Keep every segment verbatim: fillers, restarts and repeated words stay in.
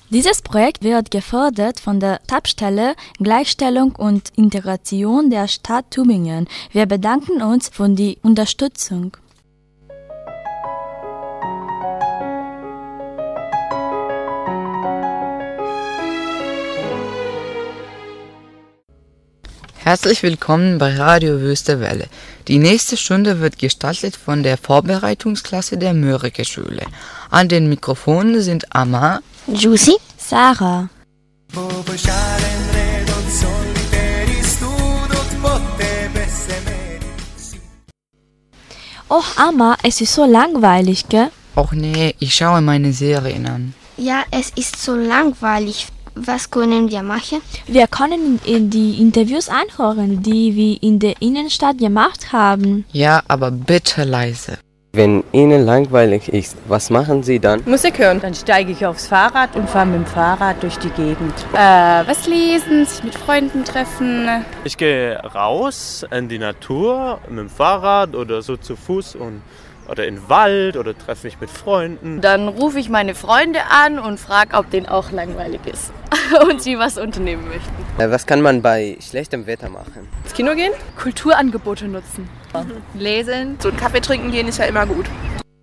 Dieses Projekt wird gefördert von der Stabsstelle Gleichstellung und Integration der Stadt Tübingen. Wir bedanken uns für die Unterstützung. Herzlich willkommen bei Radio Wüste Welle. Die nächste Stunde wird gestaltet von der Vorbereitungsklasse der Mörike-Schule. An den Mikrofonen sind Amma, Giussi, Sarah. Oh Amma, es ist so langweilig, gell? Och nee, ich schaue meine Serien an. Ja, es ist so langweilig. Was können wir machen? Wir können in die Interviews anhören, die wir in der Innenstadt gemacht haben. Ja, aber bitte leise. Wenn Ihnen langweilig ist, was machen Sie dann? Musik hören. Dann steige ich aufs Fahrrad und fahre mit dem Fahrrad durch die Gegend. Äh, was lesen, sich mit Freunden treffen. Ich gehe raus in die Natur mit dem Fahrrad oder so zu Fuß und oder in den Wald oder treffe mich mit Freunden. Dann rufe ich meine Freunde an und frage, ob denen auch langweilig ist und sie was unternehmen möchten. Was kann man bei schlechtem Wetter machen? Ins Kino gehen? Kulturangebote nutzen. Mhm. Lesen. So einen Kaffee trinken gehen ist ja immer gut.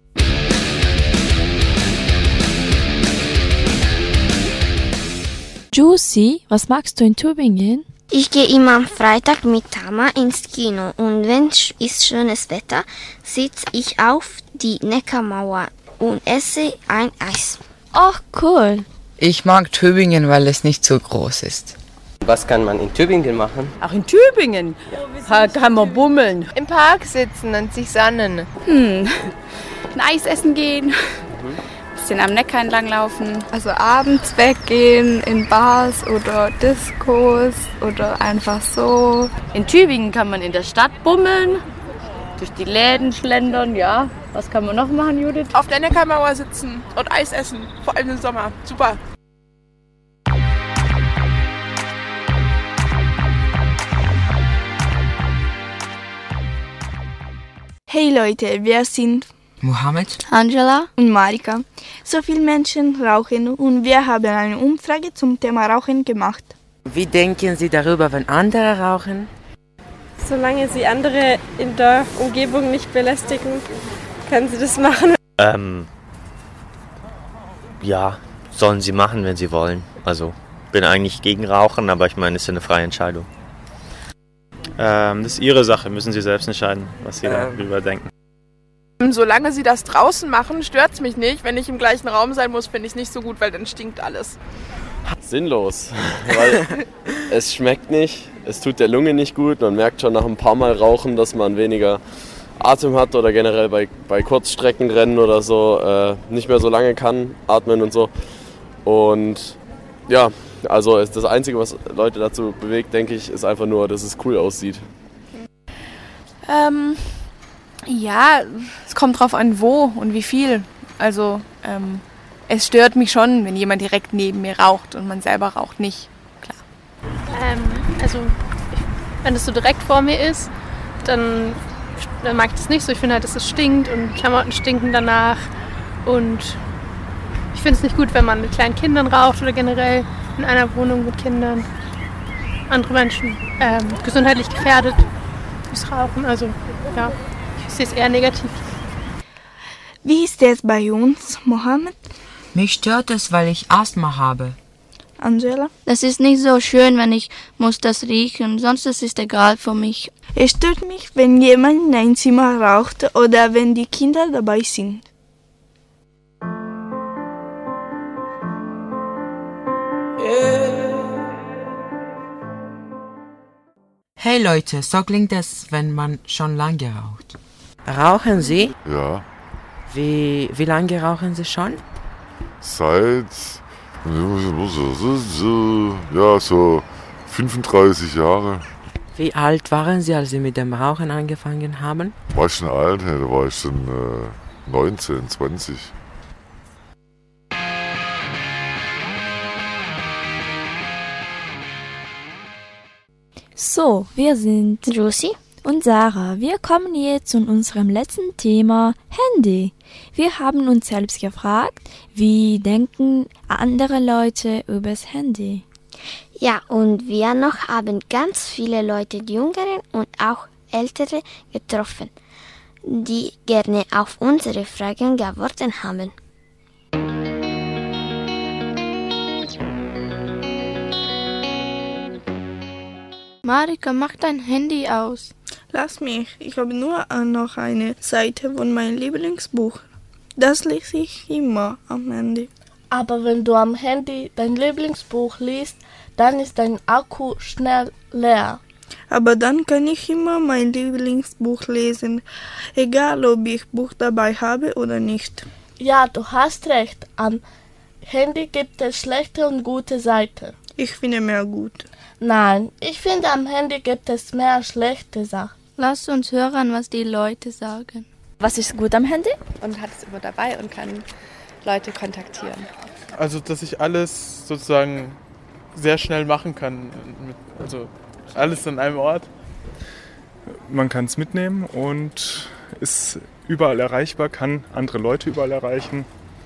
Giussi, was magst du in Tübingen? Ich gehe immer am Freitag mit Tama ins Kino und wenn es schönes Wetter sitze ich auf die Neckarmauer und esse ein Eis. Oh, cool. Ich mag Tübingen, weil es nicht so groß ist. Was kann man in Tübingen machen? Auch in Tübingen? Ja. Kann man bummeln. Im Park sitzen und sich sonnen. Hm. Ein Eis essen gehen. Mhm. Bisschen am Neckar entlang laufen. Also abends weggehen in Bars oder Diskos oder einfach so. In Tübingen kann man in der Stadt bummeln, durch die Läden schlendern, ja. Was kann man noch machen, Judith? Auf der Neckarmauer sitzen und Eis essen, vor allem im Sommer. Super. Hey Leute, wir sind Mohammed, Angela und Marika. So viele Menschen rauchen und wir haben eine Umfrage zum Thema Rauchen gemacht. Wie denken Sie darüber, wenn andere rauchen? Solange Sie andere in der Umgebung nicht belästigen, können Sie das machen. Ähm, ja, sollen Sie machen, wenn Sie wollen. Also, bin eigentlich gegen Rauchen, aber ich meine, es ist eine freie Entscheidung. Ähm, das ist Ihre Sache, müssen Sie selbst entscheiden, was Sie ähm. darüber denken. Solange sie das draußen machen, stört es mich nicht. Wenn ich im gleichen Raum sein muss, finde ich es nicht so gut, weil dann stinkt alles. Sinnlos, weil es schmeckt nicht, es tut der Lunge nicht gut. Man merkt schon nach ein paar Mal Rauchen, dass man weniger Atem hat oder generell bei, bei Kurzstreckenrennen oder so äh, nicht mehr so lange kann atmen und so. Und ja, also das Einzige, was Leute dazu bewegt, denke ich, ist einfach nur, dass es cool aussieht. Ähm... Ja, es kommt drauf an, wo und wie viel. Also ähm, es stört mich schon, wenn jemand direkt neben mir raucht und man selber raucht nicht. Klar. Ähm, also wenn es so direkt vor mir ist, dann, dann mag ich das nicht so. Ich finde halt, dass es stinkt und Klamotten stinken danach. Und ich finde es nicht gut, wenn man mit kleinen Kindern raucht oder generell in einer Wohnung mit Kindern. Andere Menschen ähm, gesundheitlich gefährdet durchs Rauchen. Also ja. Ich sehe es eher negativ. Wie ist es bei uns, Mohammed? Mich stört es, weil ich Asthma habe. Angela? Das ist nicht so schön, wenn ich muss das riechen, sonst ist es egal für mich. Es stört mich, wenn jemand in ein Zimmer raucht oder wenn die Kinder dabei sind. Hey Leute, so klingt es, wenn man schon lange raucht. Rauchen Sie? Ja. Wie, wie lange rauchen Sie schon? Seit, ja, so fünfunddreißig Jahre. Wie alt waren Sie, als Sie mit dem Rauchen angefangen haben? War ich schon alt, da war ich schon äh, neunzehn, zwanzig. So, wir sind Giussi Und Sarah, wir kommen jetzt zu unserem letzten Thema, Handy. Wir haben uns selbst gefragt, wie denken andere Leute übers Handy? Ja, und wir noch haben ganz viele Leute, die Jüngeren und auch Ältere getroffen, die gerne auf unsere Fragen geantwortet haben. Marika, mach dein Handy aus. Lass mich, ich habe nur noch eine Seite von meinem Lieblingsbuch. Das lese ich immer am Handy. Aber wenn du am Handy dein Lieblingsbuch liest, dann ist dein Akku schnell leer. Aber dann kann ich immer mein Lieblingsbuch lesen, egal ob ich Buch dabei habe oder nicht. Ja, du hast recht. Am Handy gibt es schlechte und gute Seiten. Ich finde mehr gut. Nein, ich finde am Handy gibt es mehr schlechte Sachen. Lasst uns hören, was die Leute sagen. Was ist gut am Handy? Und hat es immer dabei und kann Leute kontaktieren. Also, dass ich alles sozusagen sehr schnell machen kann. Also alles an einem Ort. Man kann es mitnehmen und ist überall erreichbar, kann andere Leute überall erreichen,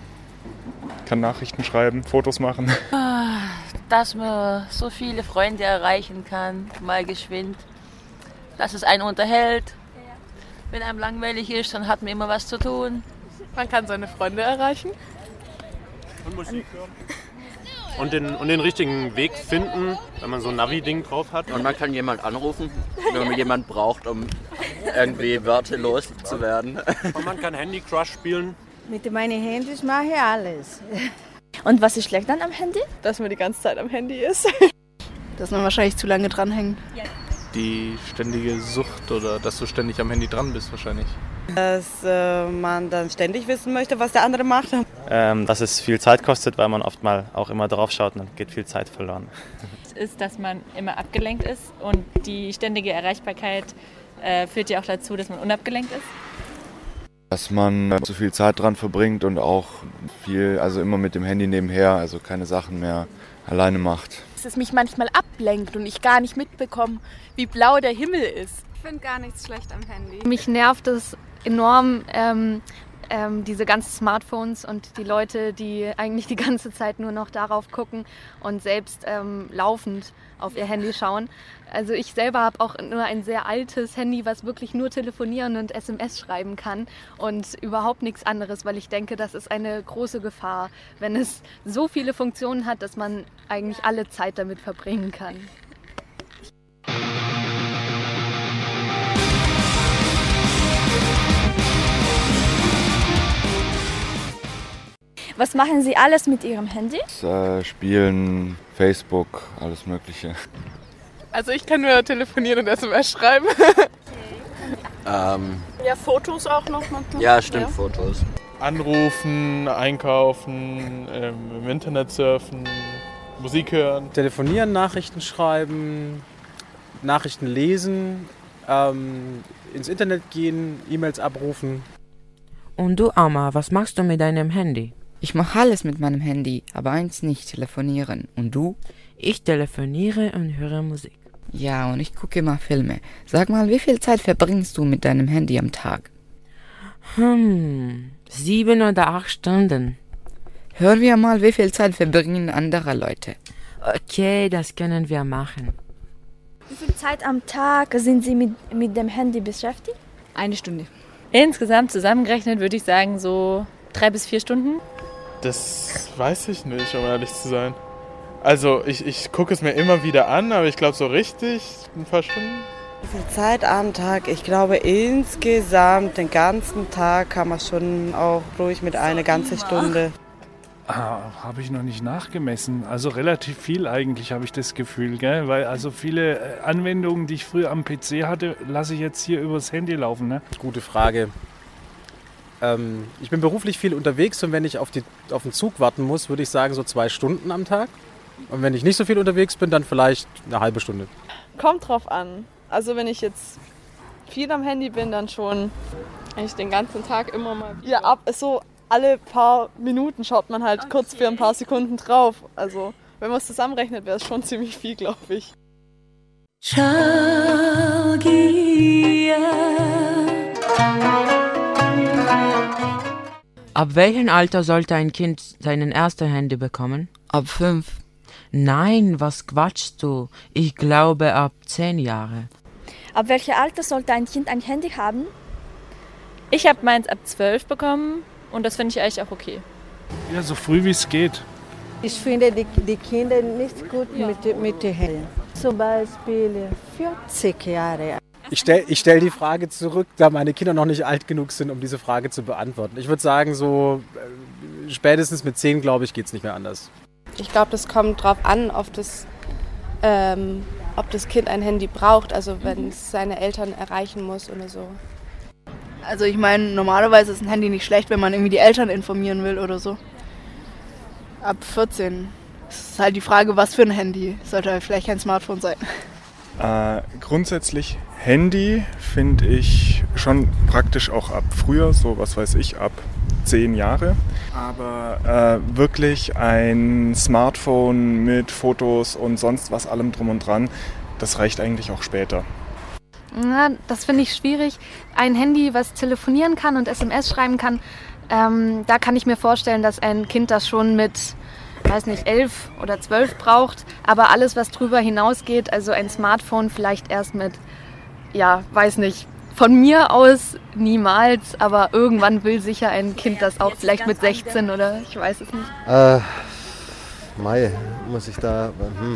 kann Nachrichten schreiben, Fotos machen. Dass man so viele Freunde erreichen kann, mal geschwind. Dass es einen unterhält. Wenn einem langweilig ist, dann hat man immer was zu tun. Man kann seine Freunde erreichen. Und Musik hören. Und den, und den richtigen Weg finden, wenn man so ein Navi-Ding drauf hat. Und man kann jemanden anrufen, wenn man jemanden braucht, um irgendwie wörterlos zu werden. Und man kann Handy-Crush spielen. Mit meinen Handys mache ich alles. Und was ist schlecht dann am Handy? Dass man die ganze Zeit am Handy ist. Dass man wahrscheinlich zu lange dranhängt. Die ständige Sucht oder dass du ständig am Handy dran bist wahrscheinlich. Dass äh, man dann ständig wissen möchte, was der andere macht. Ähm, dass es viel Zeit kostet, weil man oft mal auch immer drauf schaut und dann geht viel Zeit verloren. Es ist, dass man immer abgelenkt ist und die ständige Erreichbarkeit äh, führt ja auch dazu, dass man unabgelenkt ist. Dass man zu viel Zeit dran verbringt und auch viel, also immer mit dem Handy nebenher, also keine Sachen mehr alleine macht. Dass es mich manchmal ablenkt und ich gar nicht mitbekomme, wie blau der Himmel ist. Ich finde gar nichts schlecht am Handy. Mich nervt es enorm, ähm, ähm, diese ganzen Smartphones und die Leute, die eigentlich die ganze Zeit nur noch darauf gucken und selbst ähm, laufend auf ihr Handy schauen. Also ich selber habe auch nur ein sehr altes Handy, was wirklich nur telefonieren und S M S schreiben kann und überhaupt nichts anderes, weil ich denke, das ist eine große Gefahr, wenn es so viele Funktionen hat, dass man eigentlich alle Zeit damit verbringen kann. Was machen Sie alles mit Ihrem Handy? Äh, Spielen, Facebook, alles Mögliche. Also ich kann nur telefonieren und S M S schreiben. Ähm, ja, Fotos auch noch manchmal. Ja, stimmt, ja. Fotos. Anrufen, einkaufen, ähm, im Internet surfen, Musik hören. Telefonieren, Nachrichten schreiben, Nachrichten lesen, ähm, ins Internet gehen, E-Mails abrufen. Und du, Amma, was machst du mit deinem Handy? Ich mache alles mit meinem Handy, aber eins nicht, telefonieren. Und du? Ich telefoniere und höre Musik. Ja, und ich gucke immer Filme. Sag mal, wie viel Zeit verbringst du mit deinem Handy am Tag? Hm, sieben oder acht Stunden. Hören wir mal, wie viel Zeit verbringen andere Leute. Okay, das können wir machen. Wie viel Zeit am Tag sind Sie mit, mit dem Handy beschäftigt? Eine Stunde. Insgesamt zusammengerechnet würde ich sagen so drei bis vier Stunden. Das weiß ich nicht, um ehrlich zu sein. Also ich, ich gucke es mir immer wieder an, aber ich glaube so richtig ein paar Stunden. Wie viel Zeit am Tag? Ich glaube insgesamt den ganzen Tag kann man schon auch ruhig mit einer ganzen Stunde. Ah, habe ich noch nicht nachgemessen. Also relativ viel eigentlich, habe ich das Gefühl, gell? Weil also viele Anwendungen, die ich früher am P C hatte, lasse ich jetzt hier übers Handy laufen. Ne? Gute Frage. Ähm, ich bin beruflich viel unterwegs und wenn ich auf, die, auf den Zug warten muss, würde ich sagen so zwei Stunden am Tag. Und wenn ich nicht so viel unterwegs bin, dann vielleicht eine halbe Stunde. Kommt drauf an. Also wenn ich jetzt viel am Handy bin, dann schon eigentlich den ganzen Tag immer mal wieder. Ja, ab so alle paar Minuten schaut man halt okay. kurz für ein paar Sekunden drauf. Also wenn man es zusammenrechnet, wäre es schon ziemlich viel, glaube ich. Child Nostalgia. Ab welchem Alter sollte ein Kind seinen ersten Handy bekommen? Ab fünf. Nein, was quatschst du? Ich glaube ab zehn Jahre. Ab welchem Alter sollte ein Kind ein Handy haben? Ich habe meins ab zwölf bekommen und das finde ich eigentlich auch okay. Ja, so früh wie es geht. Ich finde die, die Kinder nicht gut mit, mit den Händen. Zum Beispiel vierzig Jahre. Ich stelle ich stell die Frage zurück, da meine Kinder noch nicht alt genug sind, um diese Frage zu beantworten. Ich würde sagen, so äh, spätestens mit zehn, glaube ich, geht es nicht mehr anders. Ich glaube, das kommt drauf an, ob das, ähm, ob das Kind ein Handy braucht, also wenn es seine Eltern erreichen muss oder so. Also ich meine, normalerweise ist ein Handy nicht schlecht, wenn man irgendwie die Eltern informieren will oder so. Ab vierzehn ist halt die Frage, was für ein Handy. Sollte halt vielleicht kein Smartphone sein. Äh, grundsätzlich Handy finde ich schon praktisch auch ab früher, so was weiß ich, ab zehn Jahre. Aber äh, wirklich ein Smartphone mit Fotos und sonst was allem drum und dran, das reicht eigentlich auch später. Na, das finde ich schwierig. Ein Handy, was telefonieren kann und S M S schreiben kann, ähm, da kann ich mir vorstellen, dass ein Kind das schon mit, weiß nicht, elf oder zwölf braucht. Aber alles, was drüber hinausgeht, also ein Smartphone vielleicht erst mit, ja, weiß nicht, von mir aus niemals, aber irgendwann will sicher ein Kind das auch vielleicht mit sechzehn oder ich weiß es nicht. Äh, Mai, muss ich da, hm.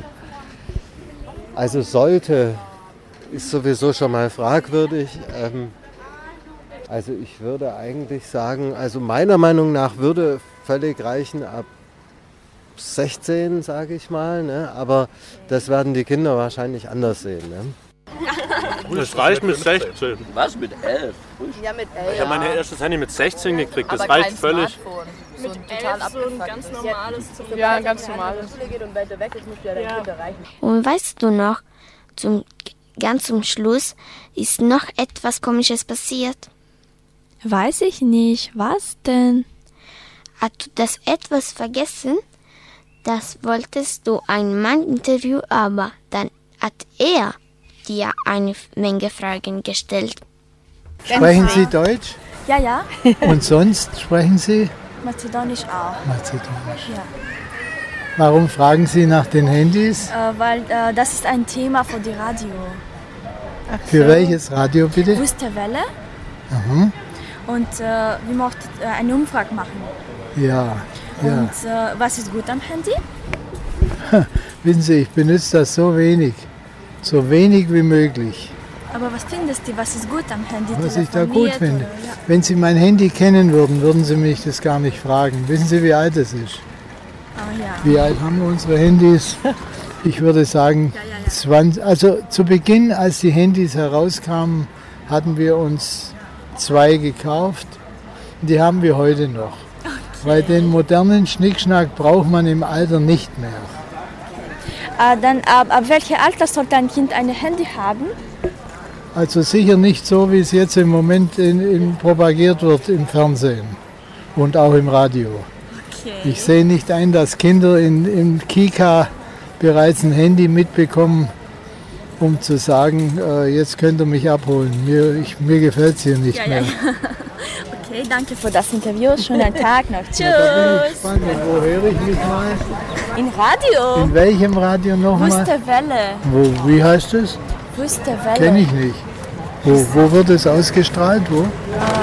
Also sollte, ist sowieso schon mal fragwürdig. Ähm, also ich würde eigentlich sagen, also meiner Meinung nach würde völlig reichen ab sechzehn, sage ich mal, ne? Aber das werden die Kinder wahrscheinlich anders sehen. Ne? Das reicht mit sechzehn. Was, mit elf? Ja, mit elf. Ich habe mein erstes Handy mit sechzehn gekriegt, das aber reicht kein völlig. Smartphone. So ein total so ein ganz normales zu Ja, ganz normales. Geht und weiter weg ist, musst du ja dein Kind erreichen. Und weißt du noch, zum, ganz zum Schluss ist noch etwas Komisches passiert. Weiß ich nicht. Was denn? Hast du das etwas vergessen? Das wolltest du ein Mann interviewen, aber dann hat er dir eine Menge Fragen gestellt. Sprechen Sie Deutsch? Ja, ja. Und sonst sprechen Sie? Mazedonisch auch. Mazedonisch. Ja. Warum fragen Sie nach den Handys? Äh, weil äh, das ist ein Thema für die Radio. Für so. Welches Radio bitte? Wüste Welle. Aha. Und äh, wir möchten äh, eine Umfrage machen. Ja. ja. Und äh, was ist gut am Handy? Wissen Sie, ich benutze das so wenig. So wenig wie möglich. Aber was findest du, was ist gut am Handy? Was ich da gut finde? Oder, ja. Wenn Sie mein Handy kennen würden, würden Sie mich das gar nicht fragen. Wissen Sie, wie alt es ist? Oh, ja. Wie alt haben wir unsere Handys? Ich würde sagen, ja, ja, ja. zwanzig. Also zu Beginn, als die Handys herauskamen, hatten wir uns zwei gekauft. Die haben wir heute noch. Okay. Weil den modernen Schnickschnack braucht man im Alter nicht mehr. Äh, dann ab, ab welchem Alter sollte ein Kind ein Handy haben? Also sicher nicht so, wie es jetzt im Moment in, in propagiert wird im Fernsehen und auch im Radio. Okay. Ich sehe nicht ein, dass Kinder in, im Kika bereits ein Handy mitbekommen, um zu sagen, äh, jetzt könnt ihr mich abholen. Mir, ich, mir gefällt es hier nicht ja, mehr. Ja, ja. Okay, danke für das Interview. Schönen Tag noch. Tschüss. Ja, da bin ich gespannt. Wo höre ich mich mal? In Radio. In welchem Radio nochmal? Wüste Welle. Wo, wie heißt es? Wüste Welle. Kenne ich nicht. Wo, wo wird es ausgestrahlt? Wo? Äh, äh,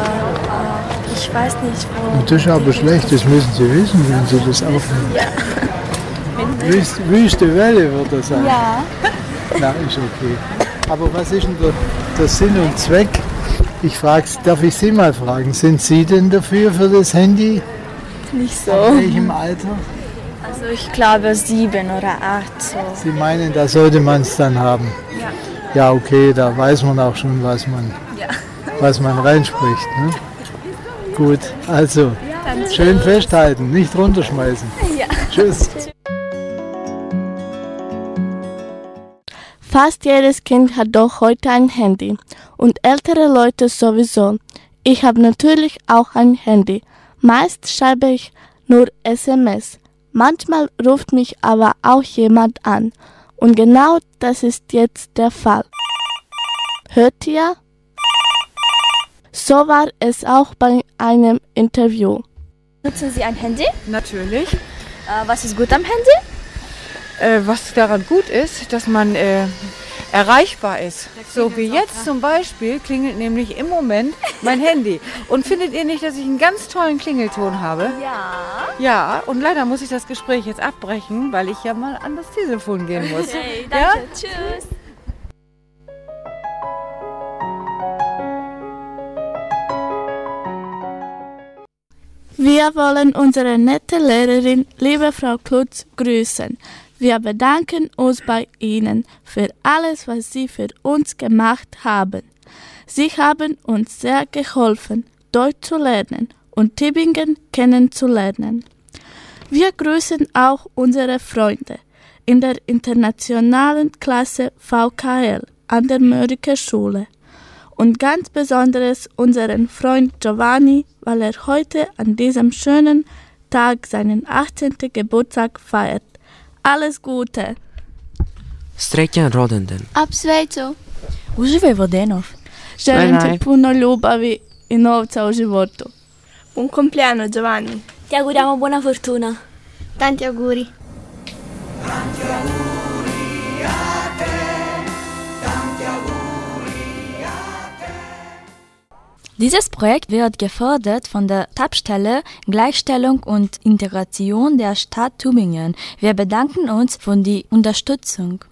ich weiß nicht, wo. Und das ist aber schlecht, das müssen Sie wissen, wenn Sie das aufnehmen. Ja. Wüste, Wüste Welle wird das sein. Ja. Na, ist okay. Aber was ist denn der, der Sinn und Zweck? Ich frage, darf ich Sie mal fragen, sind Sie denn dafür für das Handy? Nicht so. In welchem Alter? Also ich glaube sieben oder acht. So. Sie meinen, da sollte man es dann haben? Ja. Ja, okay, da weiß man auch schon, was man, ja. was man reinspricht. Ne? Gut, also ja, schön festhalten, nicht runterschmeißen. Ja. Tschüss. Fast jedes Kind hat doch heute ein Handy und ältere Leute sowieso. Ich habe natürlich auch ein Handy. Meist schreibe ich nur S M S. Manchmal ruft mich aber auch jemand an. Und genau das ist jetzt der Fall. Hört ihr? So war es auch bei einem Interview. Nutzen Sie ein Handy? Natürlich. Äh, was ist gut am Handy? Äh, was daran gut ist, dass man äh, erreichbar ist. So wie jetzt zum Beispiel klingelt nämlich im Moment mein Handy. Und findet ihr nicht, dass ich einen ganz tollen Klingelton habe? Ja. Ja, und leider muss ich das Gespräch jetzt abbrechen, weil ich ja mal an das Telefon gehen muss. Hey, danke. Ja? Tschüss. Wir wollen unsere nette Lehrerin, liebe Frau Klutz, grüßen. Wir bedanken uns bei Ihnen für alles, was Sie für uns gemacht haben. Sie haben uns sehr geholfen, Deutsch zu lernen und Tübingen kennenzulernen. Wir grüßen auch unsere Freunde in der internationalen Klasse V K L an der Mörike Schule. Und ganz besonders unseren Freund Giovanni, weil er heute an diesem schönen Tag seinen achtzehnten Geburtstag feiert. Alles Gute! Srećan rođendan. Apsvećo! Uživaj Vodenov. Želim ti puno ljubavi i novca u životu. Buon compleanno Giovanni. Ti auguriamo buona fortuna. Tanti auguri. Dieses Projekt wird gefördert von der Stabsstelle Gleichstellung und Integration der Stadt Tübingen. Wir bedanken uns für die Unterstützung.